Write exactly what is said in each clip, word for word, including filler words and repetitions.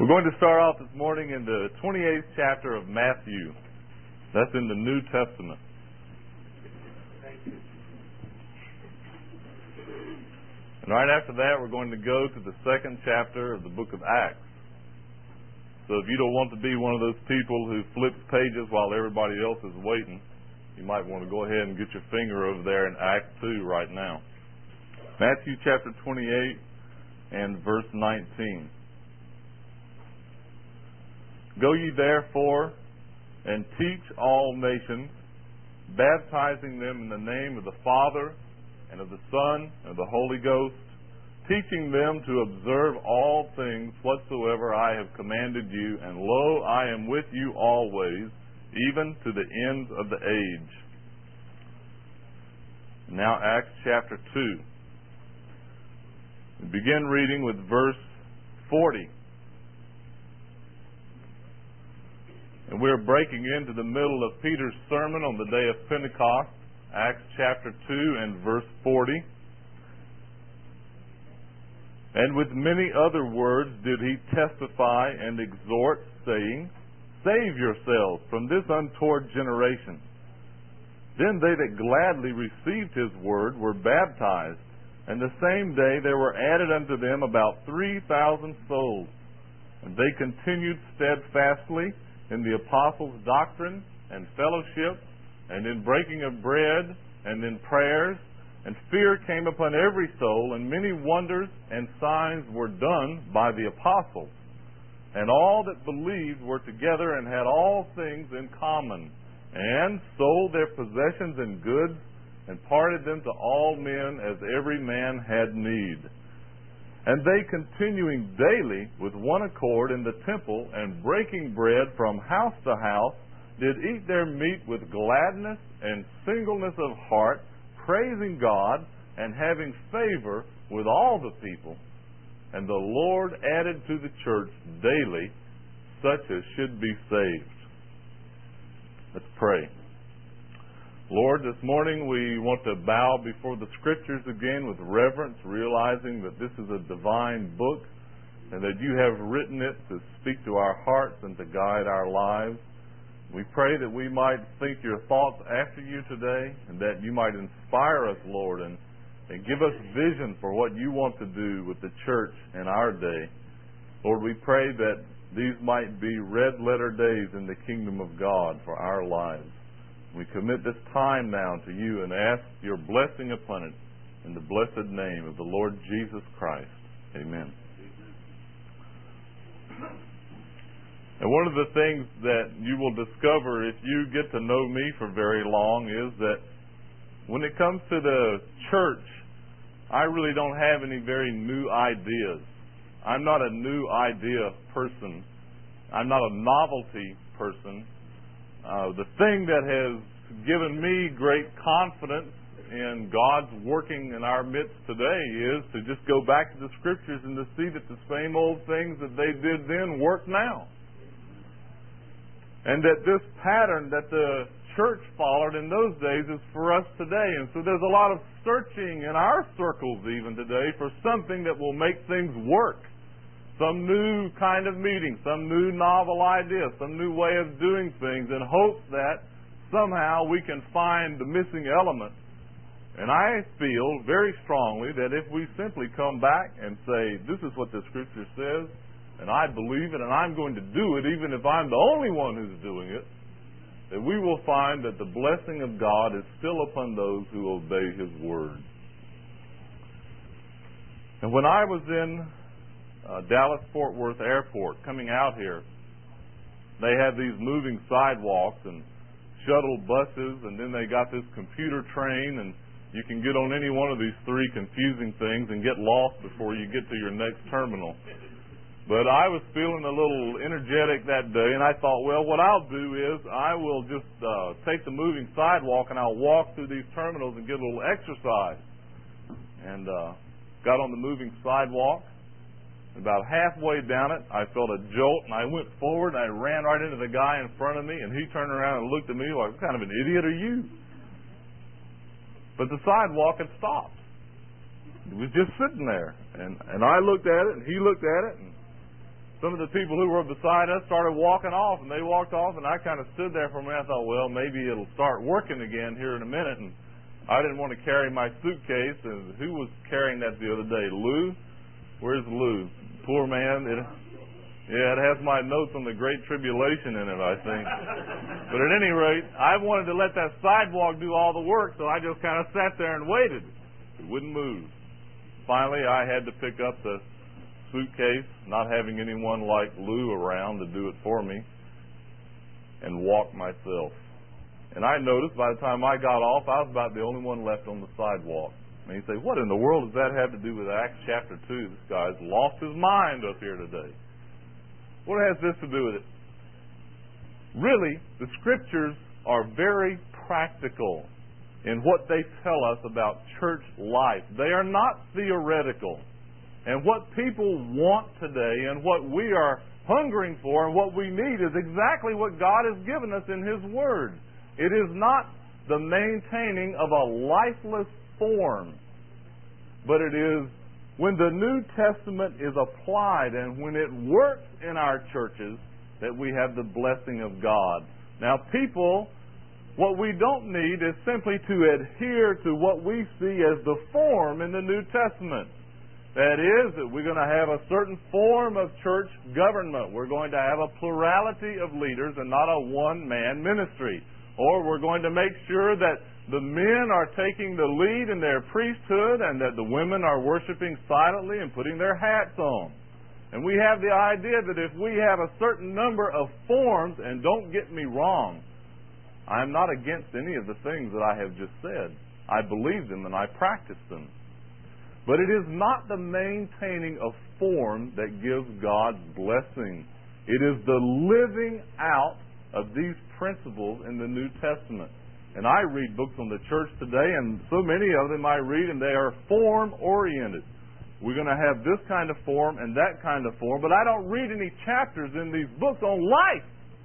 going to start off this morning in the twenty-eighth chapter of Matthew. That's in the New Testament. And right after that, we're going to go to the second chapter of the book of Acts. So if you don't want to be one of those people who flips pages while everybody else is waiting, you might want to go ahead and get your finger over there in Acts two right now. Matthew chapter twenty-eight and verse nineteen. Go ye therefore and teach all nations, baptizing them in the name of the Father and of the Son and of the Holy Ghost, teaching them to observe all things whatsoever I have commanded you, and lo, I am with you always, even to the ends of the age. Now Acts chapter two. We begin reading with verse forty. And we're breaking into the middle of Peter's sermon on the day of Pentecost, Acts chapter two and verse forty. And with many other words did he testify and exhort, saying, Save yourselves from this untoward generation. Then they that gladly received his word were baptized, and the same day there were added unto them about three thousand souls. And they continued steadfastly in the apostles' doctrine and fellowship, and in breaking of bread, and in prayers. And fear came upon every soul, and many wonders and signs were done by the apostles. And all that believed were together and had all things in common, and sold their possessions and goods, and parted them to all men as every man had need. And they, continuing daily with one accord in the temple, and breaking bread from house to house, did eat their meat with gladness and singleness of heart, praising God, and having favor with all the people. And the Lord added to the church daily such as should be saved. Let's pray. Lord, this morning we want to bow before the Scriptures again with reverence, realizing that this is a divine book and that you have written it to speak to our hearts and to guide our lives. We pray that we might think your thoughts after you today, and that you might inspire us, Lord, and, and give us vision for what you want to do with the church in our day. Lord, we pray that these might be red-letter days in the kingdom of God for our lives. We commit this time now to you and ask your blessing upon it in the blessed name of the Lord Jesus Christ. Amen. And one of the things that you will discover if you get to know me for very long is that when it comes to the church, I really don't have any very new ideas. I'm not a new idea person. I'm not a novelty person. Uh, the thing that has given me great confidence in God's working in our midst today is to just go back to the Scriptures and to see that the same old things that they did then work now. And that this pattern that the church followed in those days is for us today. And so there's a lot of searching in our circles even today for something that will make things work. Some new kind of meeting, some new novel idea, some new way of doing things, in hopes that somehow we can find the missing element. And I feel very strongly that if we simply come back and say, this is what the Scripture says, and I believe it, and I'm going to do it, even if I'm the only one who's doing it, that we will find that the blessing of God is still upon those who obey His Word. And when I was in Uh, Dallas-Fort Worth Airport, coming out here, they have these moving sidewalks and shuttle buses, and then they got this computer train, and you can get on any one of these three confusing things and get lost before you get to your next terminal. But I was feeling a little energetic that day, and I thought, well, what I'll do is I will just uh, take the moving sidewalk and I'll walk through these terminals and get a little exercise. And uh, got on the moving sidewalk. About halfway down it, I felt a jolt, and I went forward, and I ran right into the guy in front of me, and he turned around and looked at me like, what kind of an idiot are you? But the sidewalk had stopped. It was just sitting there. And, and I looked at it, and he looked at it, and some of the people who were beside us started walking off, and they walked off, and I kind of stood there for a minute. I thought, well, maybe it'll start working again here in a minute. And I didn't want to carry my suitcase. And who was carrying that the other day? Lou? Where's Lou? Poor man. It, yeah, it has my notes on the Great Tribulation in it, I think. But at any rate, I wanted to let that sidewalk do all the work, so I just kind of sat there and waited. It wouldn't move. Finally, I had to pick up the suitcase, not having anyone like Lou around to do it for me, and walk myself. And I noticed by the time I got off, I was about the only one left on the sidewalk. And you say, what in the world does that have to do with Acts chapter two? This guy's lost his mind up here today. What has this to do with it? Really, the Scriptures are very practical in what they tell us about church life. They are not theoretical. And what people want today and what we are hungering for and what we need is exactly what God has given us in His Word. It is not the maintaining of a lifeless form, but it is when the New Testament is applied and when it works in our churches that we have the blessing of God. Now, people, what we don't need is simply to adhere to what we see as the form in the New Testament. That is, that we're going to have a certain form of church government. We're going to have a plurality of leaders and not a one-man ministry. Or we're going to make sure that the men are taking the lead in their priesthood and that the women are worshiping silently and putting their hats on. And we have the idea that if we have a certain number of forms, and don't get me wrong, I'm not against any of the things that I have just said. I believe them and I practice them. But it is not the maintaining of form that gives God's blessing. It is the living out of these principles in the New Testament. And I read books on the church today, and so many of them I read, and they are form-oriented. We're going to have this kind of form and that kind of form, but I don't read any chapters in these books on life.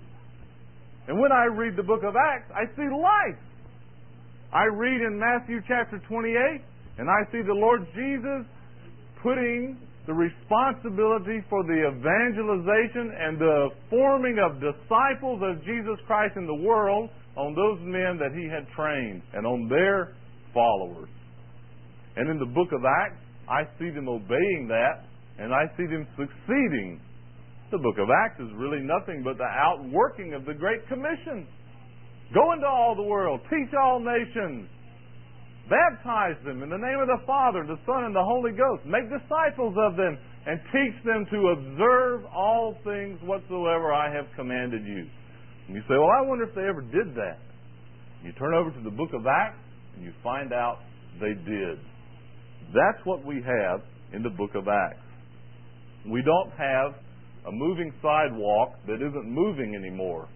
And when I read the book of Acts, I see life. I read in Matthew chapter twenty-eight, and I see the Lord Jesus putting the responsibility for the evangelization and the forming of disciples of Jesus Christ in the world on those men that He had trained and on their followers. And in the book of Acts, I see them obeying that, and I see them succeeding. The book of Acts is really nothing but the outworking of the Great Commission. Go into all the world, teach all nations, baptize them in the name of the Father, the Son, and the Holy Ghost. Make disciples of them and teach them to observe all things whatsoever I have commanded you. And you say, well, I wonder if they ever did that. You turn over to the book of Acts and you find out they did. That's what we have in the book of Acts. We don't have a moving sidewalk that isn't moving anymore.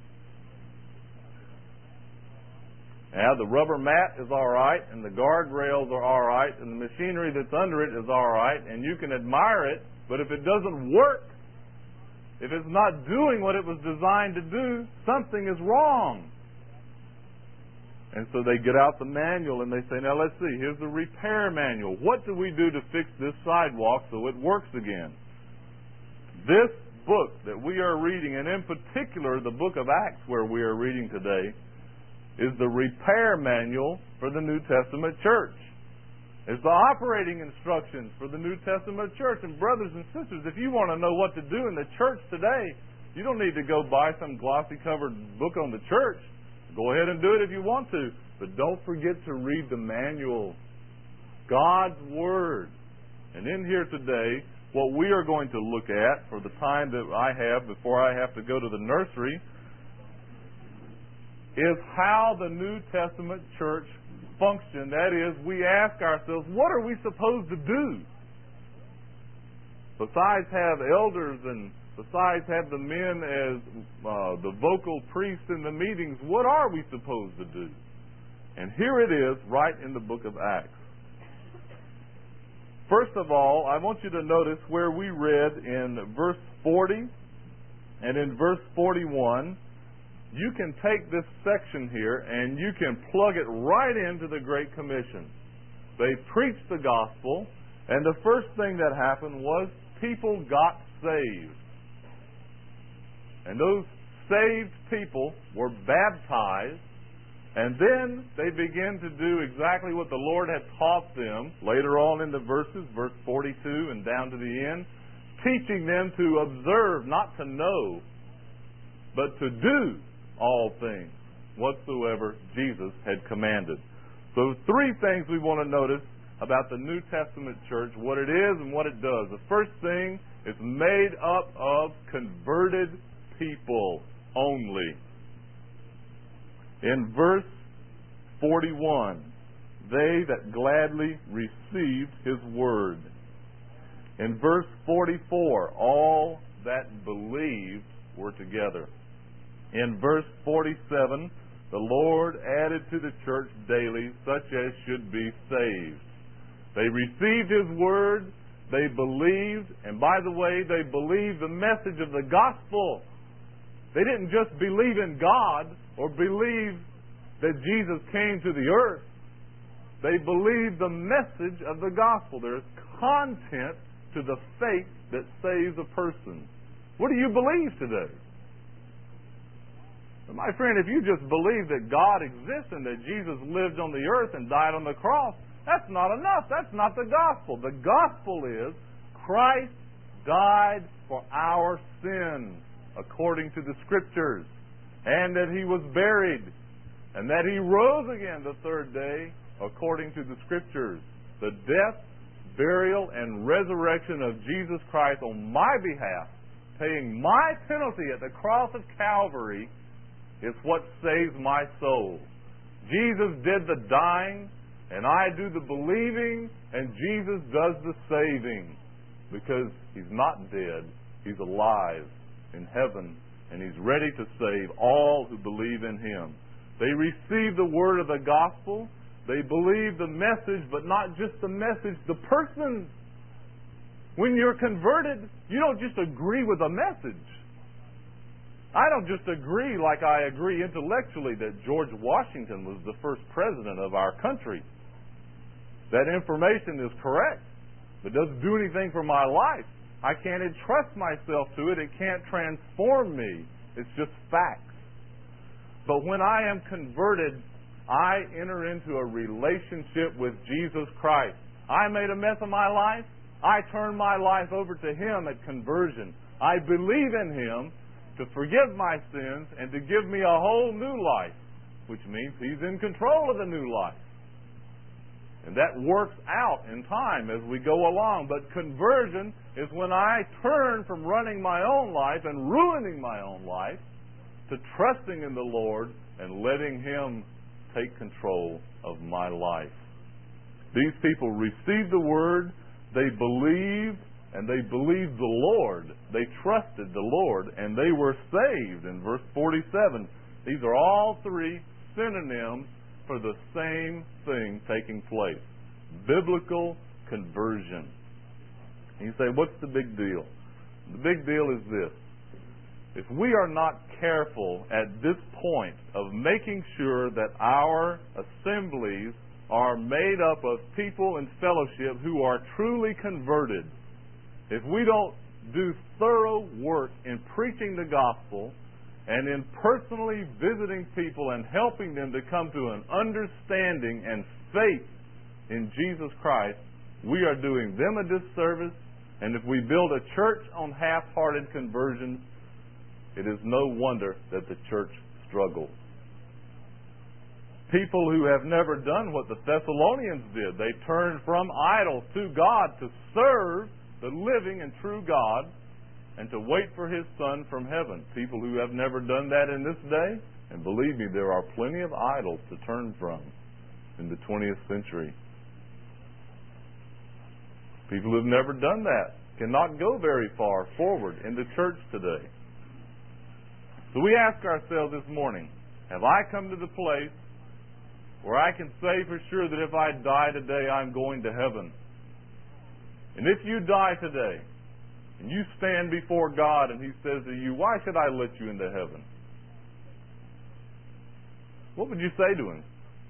Now, the rubber mat is all right, and the guardrails are all right, and the machinery that's under it is all right, and you can admire it, but if it doesn't work, if it's not doing what it was designed to do, something is wrong. And so they get out the manual and they say, now let's see, here's the repair manual. What do we do to fix this sidewalk so it works again? This book that we are reading, and in particular the book of Acts where we are reading today, is the repair manual for the New Testament church. It's the operating instructions for the New Testament church. And brothers and sisters, if you want to know what to do in the church today, you don't need to go buy some glossy covered book on the church. Go ahead and do it if you want to. But don't forget to read the manual. God's Word. And in here today, what we are going to look at for the time that I have before I have to go to the nursery is how the New Testament church functioned. That is, we ask ourselves, what are we supposed to do? Besides have elders and besides have the men as uh, the vocal priests in the meetings, what are we supposed to do? And here it is right in the book of Acts. First of all, I want you to notice where we read in verse forty and in verse forty-one. You can take this section here and you can plug it right into the Great Commission. They preached the gospel, and the first thing that happened was people got saved. And those saved people were baptized, and then they began to do exactly what the Lord had taught them later on in the verses, verse forty-two and down to the end, teaching them to observe, not to know, but to do all things whatsoever Jesus had commanded. So three things we want to notice about the New Testament church, what it is and what it does. The first thing, it's made up of converted people only. In verse forty-one, they that gladly received his word. In verse forty-four, all that believed were together. In verse forty-seven, the Lord added to the church daily such as should be saved. They received his word, they believed, and by the way, they believed the message of the gospel. They didn't just believe in God or believe that Jesus came to the earth. They believed the message of the gospel. There's content to the faith that saves a person. What do you believe today? My friend, if you just believe that God exists and that Jesus lived on the earth and died on the cross, that's not enough. That's not the gospel. The gospel is Christ died for our sins according to the Scriptures, and that he was buried, and that he rose again the third day according to the Scriptures. The death, burial, and resurrection of Jesus Christ on my behalf, paying my penalty at the cross of Calvary, is what saves my soul. Jesus did the dying, and I do the believing, and Jesus does the saving, because he's not dead, he's alive in heaven, and he's ready to save all who believe in him. They receive the word of the gospel. They believe the message, but not just the message, the person. When you're converted, you don't just agree with a message. I don't just agree like I agree intellectually that George Washington was the first president of our country. That information is correct, but doesn't do anything for my life. I can't entrust myself to it. It can't transform me. It's just facts. But when I am converted, I enter into a relationship with Jesus Christ. I made a mess of my life. I turn my life over to him at conversion. I believe in him to forgive my sins and to give me a whole new life, which means he's in control of the new life. And that works out in time as we go along. But conversion is when I turn from running my own life and ruining my own life to trusting in the Lord and letting him take control of my life. These people received the word, they believed, and they believed the Lord. They trusted the Lord, and they were saved. In verse forty-seven, these are all three synonyms for the same thing taking place. Biblical conversion. And you say, what's the big deal? The big deal is this. If we are not careful at this point of making sure that our assemblies are made up of people in fellowship who are truly converted, if we don't do thorough work in preaching the gospel and in personally visiting people and helping them to come to an understanding and faith in Jesus Christ, we are doing them a disservice. And if we build a church on half-hearted conversions, it is no wonder that the church struggles. People who have never done what the Thessalonians did, they turned from idols to God to serve the living and true God and to wait for his Son from heaven. People who have never done that in this day, and believe me, there are plenty of idols to turn from in the twentieth century. People who have never done that cannot go very far forward in the church today. So we ask ourselves this morning, have I come to the place where I can say for sure that if I die today, I'm going to heaven? And if you die today, and you stand before God and he says to you, why should I let you into heaven? What would you say to him?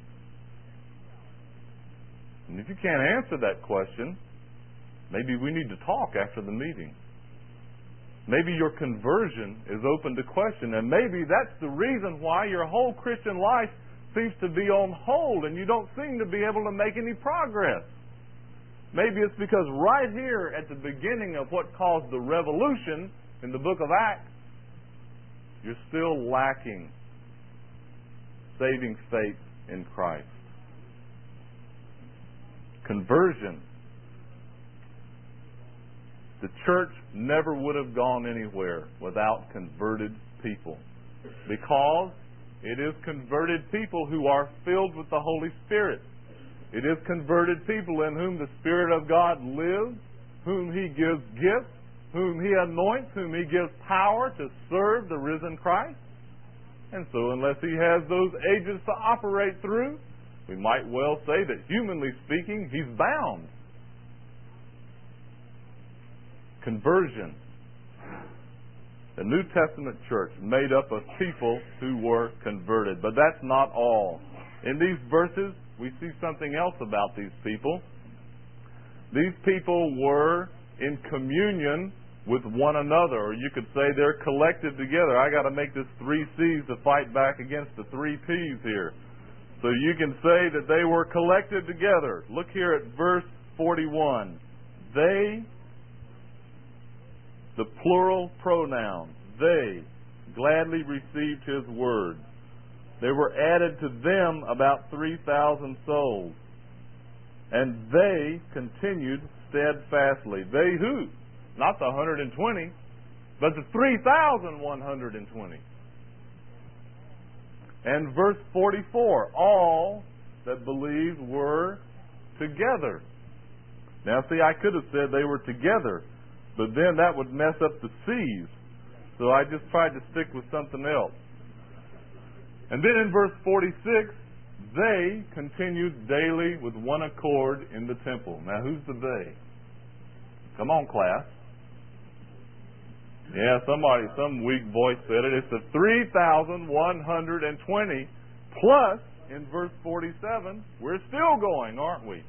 And if you can't answer that question, maybe we need to talk after the meeting. Maybe your conversion is open to question, and maybe that's the reason why your whole Christian life seems to be on hold and you don't seem to be able to make any progress. Maybe it's because right here at the beginning of what caused the revolution in the book of Acts, you're still lacking saving faith in Christ. Conversion. The church never would have gone anywhere without converted people, because it is converted people who are filled with the Holy Spirit. It is converted people in whom the Spirit of God lives, whom He gives gifts, whom He anoints, whom He gives power to serve the risen Christ. And so unless He has those agents to operate through, we might well say that humanly speaking, He's bound. Conversion. The New Testament church made up of people who were converted. But that's not all. In these verses, we see something else about these people. These people were in communion with one another, or you could say they're collected together. I got to make this three C's to fight back against the three P's here. So you can say that they were collected together. Look here at verse forty-one. They, the plural pronoun, they gladly received His word. There were added to them about three thousand souls. And they continued steadfastly. They who? Not the one hundred twenty, but the three thousand one hundred twenty. And verse forty-four, all that believed were together. Now see, I could have said they were together, but then that would mess up the C's. So I just tried to stick with something else. And then in verse forty-six, they continued daily with one accord in the temple. Now who's the they? Come on, class. Yeah, somebody, some weak voice said it. It's the three thousand one hundred twenty plus in verse forty-seven. We're still going, aren't we?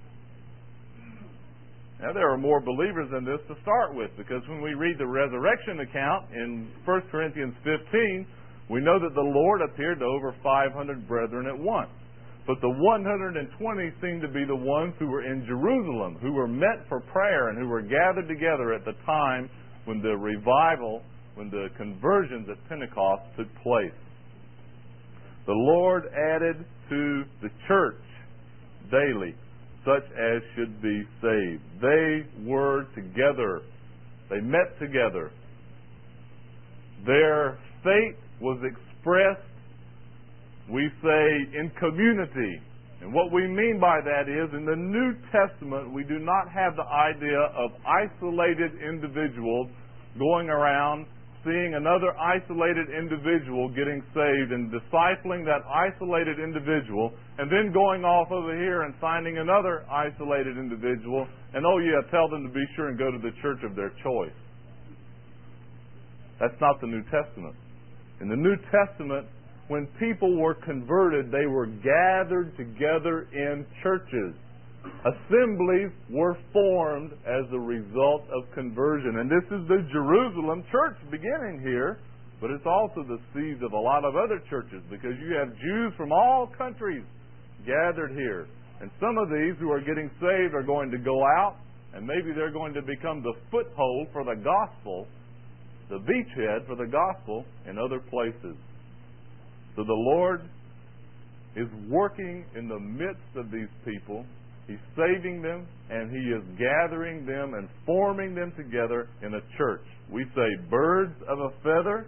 Now there are more believers in this to start with, because when we read the resurrection account in First Corinthians fifteen, we know that the Lord appeared to over five hundred brethren at once. But the one hundred twenty seemed to be the ones who were in Jerusalem, who were met for prayer and who were gathered together at the time when the revival, when the conversions at Pentecost took place. The Lord added to the church daily such as should be saved. They were together. They met together. Their faith was expressed, we say, in community. And what we mean by that is, in the New Testament, we do not have the idea of isolated individuals going around seeing another isolated individual getting saved and discipling that isolated individual, and then going off over here and finding another isolated individual, and oh yeah, tell them to be sure and go to the church of their choice. That's not the New Testament. In the New Testament, when people were converted, they were gathered together in churches. Assemblies were formed as a result of conversion. And this is the Jerusalem church beginning here, but it's also the seeds of a lot of other churches, because you have Jews from all countries gathered here. And some of these who are getting saved are going to go out, and maybe they're going to become the foothold for the gospel, the beachhead for the gospel in other places. So the Lord is working in the midst of these people. He's saving them, and He is gathering them and forming them together in a church. We say birds of a feather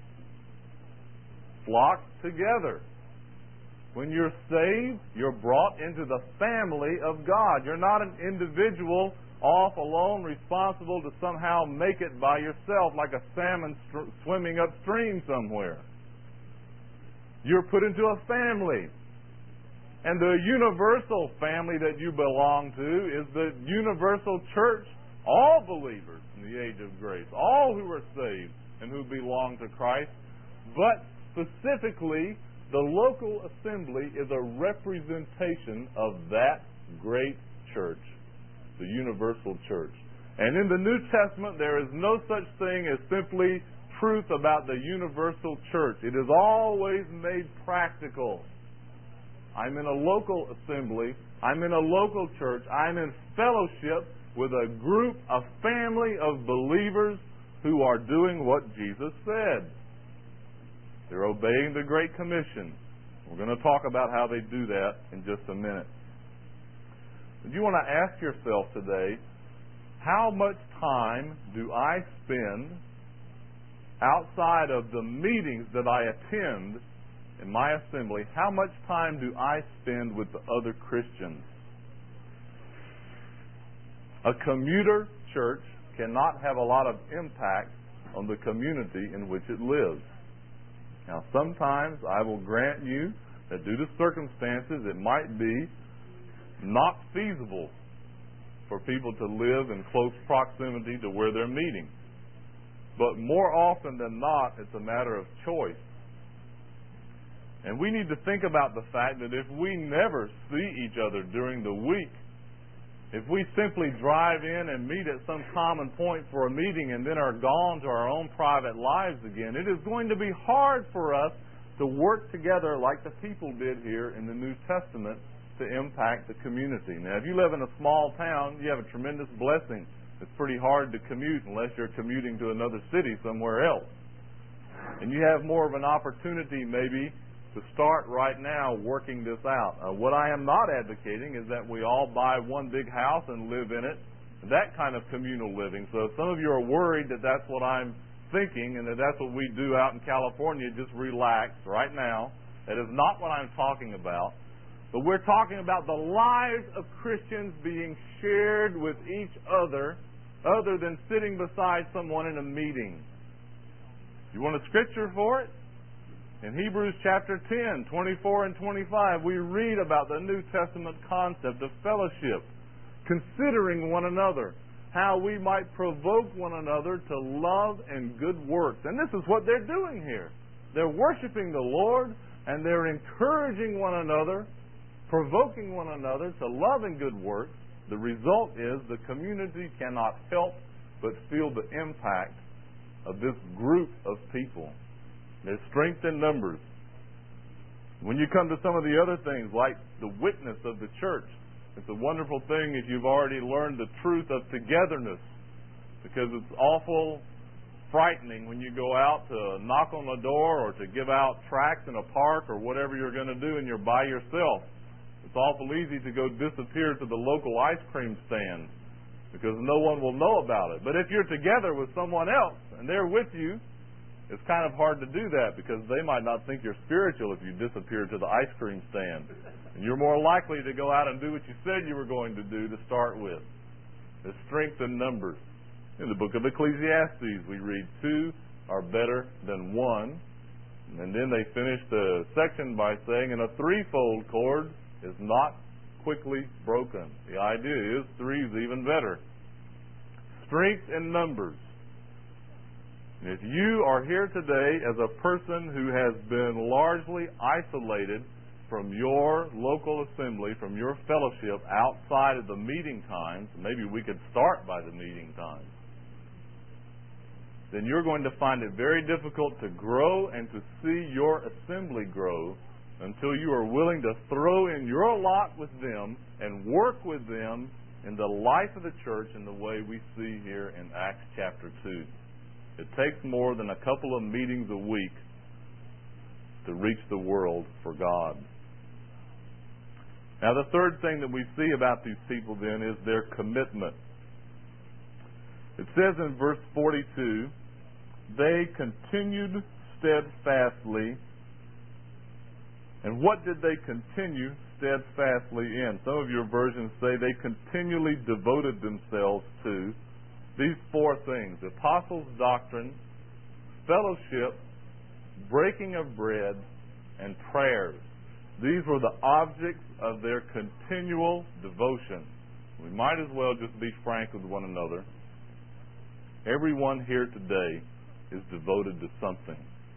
flock together. When you're saved, you're brought into the family of God. You're not an individual off alone, responsible to somehow make it by yourself like a salmon st- swimming upstream somewhere. You're put into a family. And the universal family that you belong to is the universal church, all believers in the age of grace, all who are saved and who belong to Christ. But specifically, the local assembly is a representation of that great church, the universal church. And in the New Testament, there is no such thing as simply truth about the universal church. It is always made practical. I'm in a local assembly. I'm in a local church. I'm in fellowship with a group, a family of believers who are doing what Jesus said. They're obeying the Great Commission. We're going to talk about how they do that in just a minute. But you want to ask yourself today, how much time do I spend outside of the meetings that I attend in my assembly? How much time do I spend with the other Christians? A commuter church cannot have a lot of impact on the community in which it lives. Now, sometimes I will grant you that due to circumstances it might be not feasible for people to live in close proximity to where they're meeting. But more often than not, it's a matter of choice. And we need to think about the fact that if we never see each other during the week, if we simply drive in and meet at some common point for a meeting and then are gone to our own private lives again, it is going to be hard for us to work together like the people did here in the New Testament to impact the community. Now, if you live in a small town, you have a tremendous blessing. It's pretty hard to commute unless you're commuting to another city somewhere else. And you have more of an opportunity maybe to start right now working this out. Uh, what I am not advocating is that we all buy one big house and live in it, that kind of communal living. So if some of you are worried that that's what I'm thinking and that that's what we do out in California, just relax right now. That is not what I'm talking about. But we're talking about the lives of Christians being shared with each other other than sitting beside someone in a meeting. You want a scripture for it? In Hebrews chapter ten, twenty-four and twenty-five, we read about the New Testament concept of fellowship, considering one another, how we might provoke one another to love and good works. And this is what they're doing here. They're worshiping the Lord, and they're encouraging one another, provoking one another to love and good works. The result is the community cannot help but feel the impact of this group of people. There's strength in numbers. When you come to some of the other things, like the witness of the church, it's a wonderful thing if you've already learned the truth of togetherness, because it's awful frightening when you go out to knock on a door or to give out tracts in a park or whatever you're going to do and you're by yourself. It's awful easy to go disappear to the local ice cream stand because no one will know about it. But if you're together with someone else and they're with you, it's kind of hard to do that because they might not think you're spiritual if you disappear to the ice cream stand. And you're more likely to go out and do what you said you were going to do to start with. There's strength in numbers. In the book of Ecclesiastes, we read two are better than one. And then they finish the section by saying, and a threefold cord is not quickly broken. The idea is three is even better. Strength in numbers. If you are here today as a person who has been largely isolated from your local assembly, from your fellowship outside of the meeting times, maybe we could start by the meeting times, then you're going to find it very difficult to grow and to see your assembly grow until you are willing to throw in your lot with them and work with them in the life of the church in the way we see here in Acts chapter two. It takes more than a couple of meetings a week to reach the world for God. Now, the third thing that we see about these people then is their commitment. It says in verse forty-two, they continued steadfastly. And what did they continue steadfastly in? Some of your versions say they continually devoted themselves to these four things: apostles' doctrine, fellowship, breaking of bread, and prayers. These were the objects of their continual devotion. We might as well just be frank with one another. Everyone here today is devoted to something.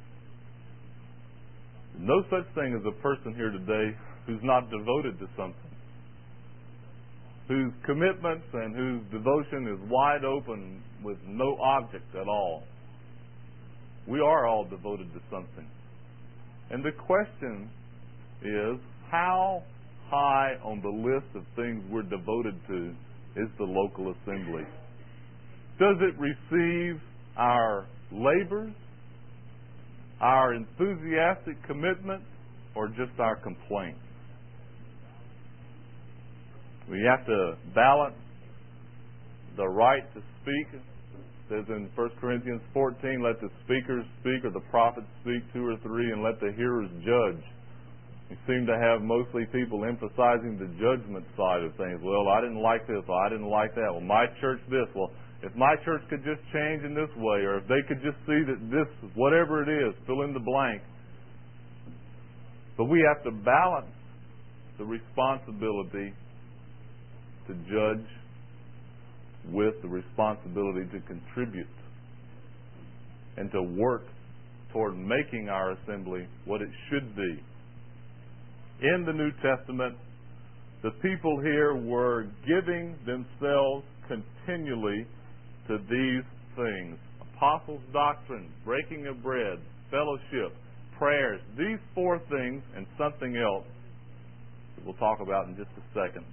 No such thing as a person here today who's not devoted to something. whose commitments and whose devotion is wide open with no object at all. We are all devoted to something. And the question is, how high on the list of things we're devoted to is the local assembly? Does it receive our labors, our enthusiastic commitment, or just our complaints? We have to balance the right to speak. It says in First Corinthians fourteen, let the speakers speak or the prophets speak, two or three, and let the hearers judge. We seem to have mostly people emphasizing the judgment side of things. Well, I didn't like this, or I didn't like that. Well, my church this. Well, if my church could just change in this way, or if they could just see that this, whatever it is, fill in the blank. But we have to balance the responsibility to judge with the responsibility to contribute and to work toward making our assembly what it should be. In the New Testament, the people here were giving themselves continually to these things: apostles' doctrine, breaking of bread, fellowship, prayers. These four things and something else that we'll talk about in just a second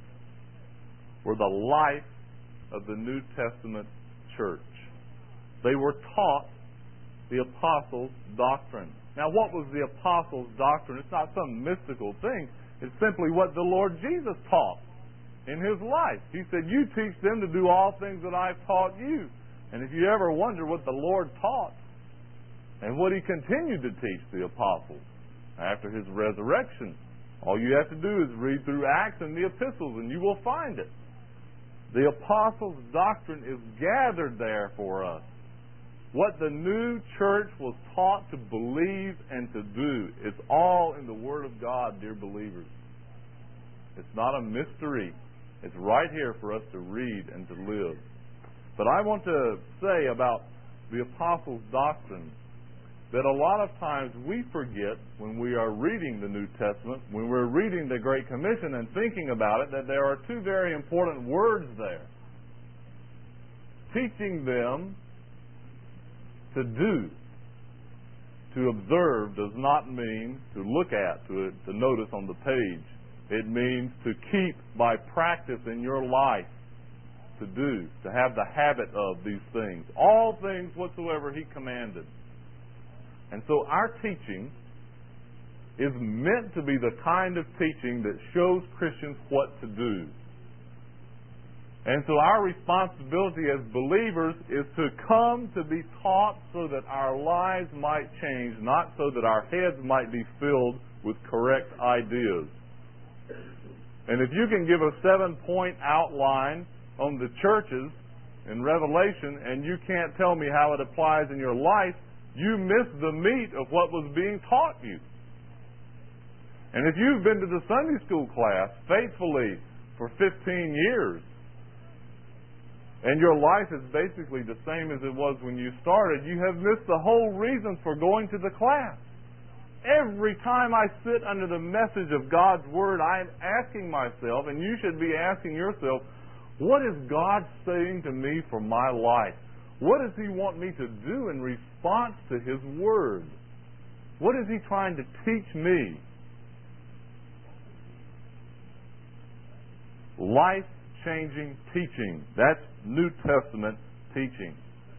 were the life of the New Testament church. They were taught the apostles' doctrine. Now, what was the apostles' doctrine? It's not some mystical thing. It's simply what the Lord Jesus taught in His life. He said, you teach them to do all things that I've taught you. And if you ever wonder what the Lord taught and what He continued to teach the apostles after His resurrection, all you have to do is read through Acts and the epistles and you will find it. The apostles' doctrine is gathered there for us. What the new church was taught to believe and to do is all in the Word of God, dear believers. It's not a mystery. It's right here for us to read and to live. But I want to say about the apostles' doctrine that a lot of times we forget when we are reading the New Testament, when we're reading the Great Commission and thinking about it, that there are two very important words there. Teaching them to do. To observe does not mean to look at, to, to notice on the page. It means to keep by practice in your life. To do, to have the habit of these things. All things whatsoever He commanded. And so our teaching is meant to be the kind of teaching that shows Christians what to do. And so our responsibility as believers is to come to be taught so that our lives might change, not so that our heads might be filled with correct ideas. And if you can give a seven-point outline on the churches in Revelation and you can't tell me how it applies in your life, you miss the meat of what was being taught you. And if you've been to the Sunday school class faithfully for fifteen years, and your life is basically the same as it was when you started, you have missed the whole reason for going to the class. Every time I sit under the message of God's Word, I am asking myself, and you should be asking yourself, what is God saying to me for my life? What does He want me to do in response to His Word? What is He trying to teach me? Life-changing teaching. That's New Testament teaching.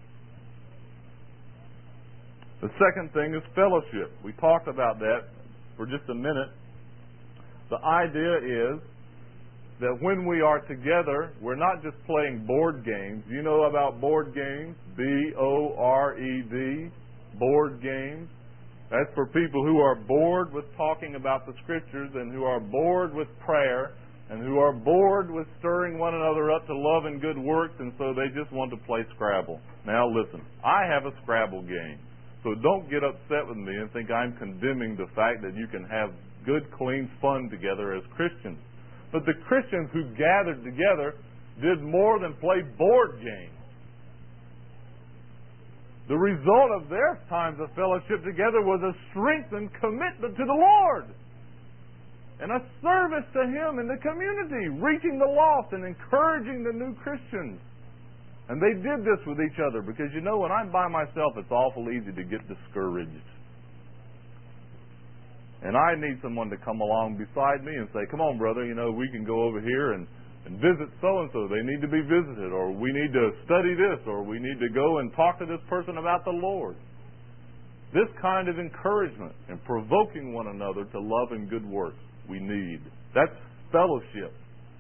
The second thing is fellowship. We talked about that for just a minute. The idea is that when we are together, we're not just playing board games. You know about board games? B O R E D, board games. That's for people who are bored with talking about the Scriptures and who are bored with prayer and who are bored with stirring one another up to love and good works, and so they just want to play Scrabble. Now listen, I have a Scrabble game, so don't get upset with me and think I'm condemning the fact that you can have good, clean fun together as Christians. But the Christians who gathered together did more than play board games. The result of their times of fellowship together was a strengthened commitment to the Lord. and a service to Him in the community, reaching the lost and encouraging the new Christians. And they did this with each other because, you know, when I'm by myself, it's awful easy to get discouraged. And I need someone to come along beside me and say, come on, brother, you know, we can go over here and, and visit so-and-so. They need to be visited. Or we need to study this. Or we need to go and talk to this person about the Lord. This kind of encouragement and provoking one another to love and good works we need. That's fellowship.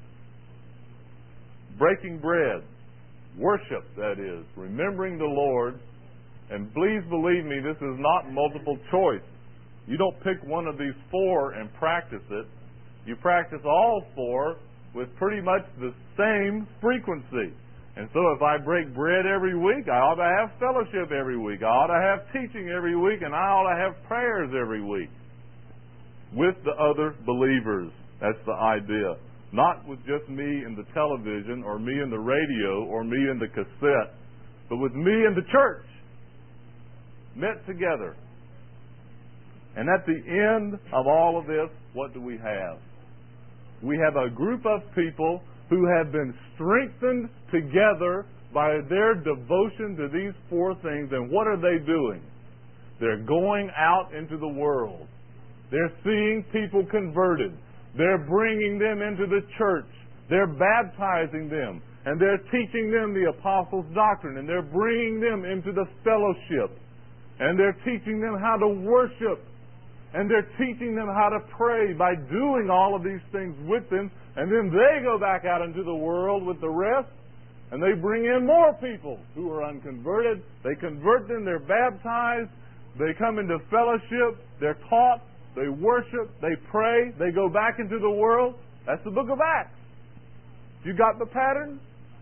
Breaking bread. Worship, that is. Remembering the Lord. And please believe me, this is not multiple choice. You don't pick one of these four and practice it. You practice all four with pretty much the same frequency. And so if I break bread every week, I ought to have fellowship every week. I ought to have teaching every week, and I ought to have prayers every week with the other believers. That's the idea. Not with just me in the television or me in the radio or me in the cassette, but with me in the church, met together. And at the end of all of this, what do we have? We have a group of people who have been strengthened together by their devotion to these four things. And what are they doing? They're going out into the world. They're seeing people converted. They're bringing them into the church. They're baptizing them. And they're teaching them the apostles' doctrine. And they're bringing them into the fellowship. And they're teaching them how to worship. And they're teaching them how to pray by doing all of these things with them. And then they go back out into the world with the rest. And they bring in more people who are unconverted. They convert them. They're baptized. They come into fellowship. They're taught. They worship. They pray. They go back into the world. That's the book of Acts. You got the pattern?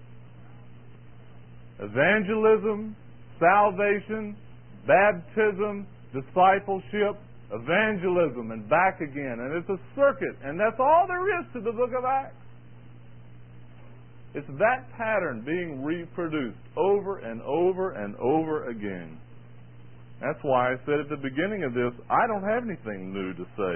Evangelism, salvation, baptism, discipleship, evangelism, and back again. And it's a circuit. And that's all there is to the book of Acts. It's that pattern being reproduced over and over and over again. That's why I said at the beginning of this, I don't have anything new to say.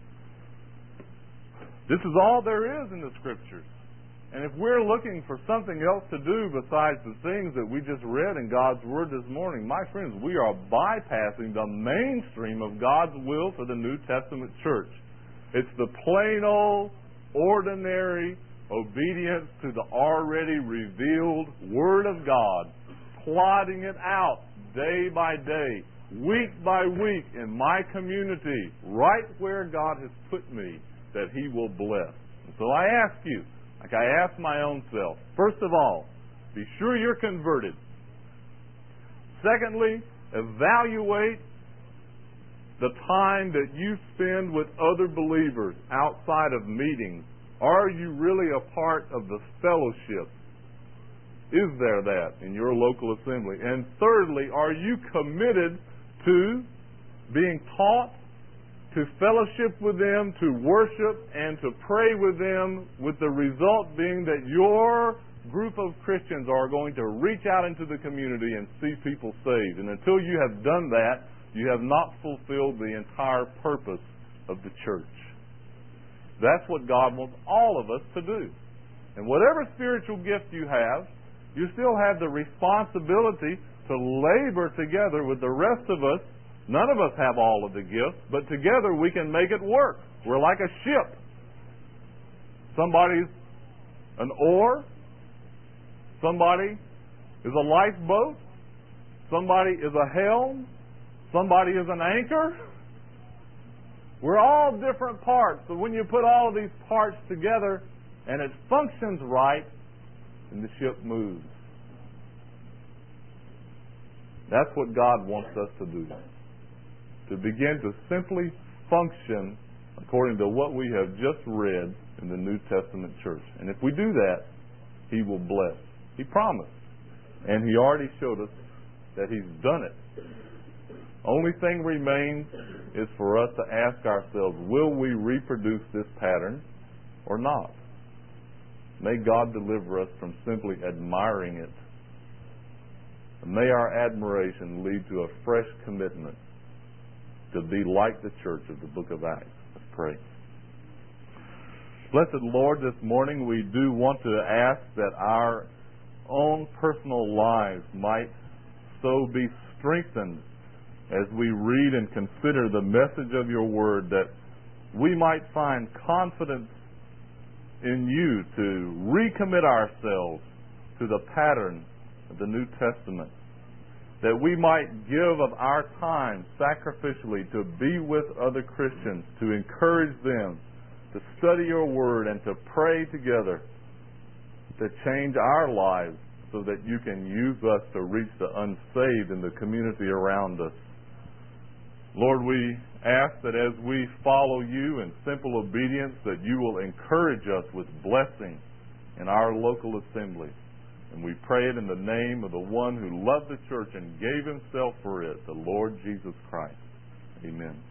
This is all there is in the Scriptures. And if we're looking for something else to do besides the things that we just read in God's Word this morning, my friends, we are bypassing the mainstream of God's will for the New Testament church. It's the plain old, ordinary obedience to the already revealed Word of God, plotting it out day by day, week by week in my community, right where God has put me, that He will bless. And so I ask you, like I ask my own self, first of all, be sure you're converted. Secondly, evaluate the time that you spend with other believers outside of meetings. Are you really a part of the fellowship? Is there that in your local assembly? And thirdly, are you committed to being taught, to fellowship with them, to worship, and to pray with them, with the result being that your group of Christians are going to reach out into the community and see people saved? And until you have done that, you have not fulfilled the entire purpose of the church. That's what God wants all of us to do. And whatever spiritual gift you have, you still have the responsibility to labor together with the rest of us. None of us have all of the gifts, but together we can make it work. We're like a ship. Somebody's an oar. Somebody is a lifeboat. Somebody is a helm. Somebody is an anchor. We're all different parts. So when you put all of these parts together and it functions right, then the ship moves. That's what God wants us to do. To begin to simply function according to what we have just read in the New Testament church. And if we do that, He will bless. He promised. And He already showed us that He's done it. Only thing remains is for us to ask ourselves, will we reproduce this pattern or not? May God deliver us from simply admiring it. And may our admiration lead to a fresh commitment to be like the church of the book of Acts. Let's pray. Blessed Lord, this morning we do want to ask that our own personal lives might so be strengthened as we read and consider the message of your word, that we might find confidence in you to recommit ourselves to the pattern of the New Testament, that we might give of our time sacrificially to be with other Christians, to encourage them to study your word and to pray together to change our lives so that you can use us to reach the unsaved in the community around us. Lord, we ask that as we follow you in simple obedience, that you will encourage us with blessing in our local assembly. And we pray it in the name of the one who loved the church and gave himself for it, the Lord Jesus Christ. Amen.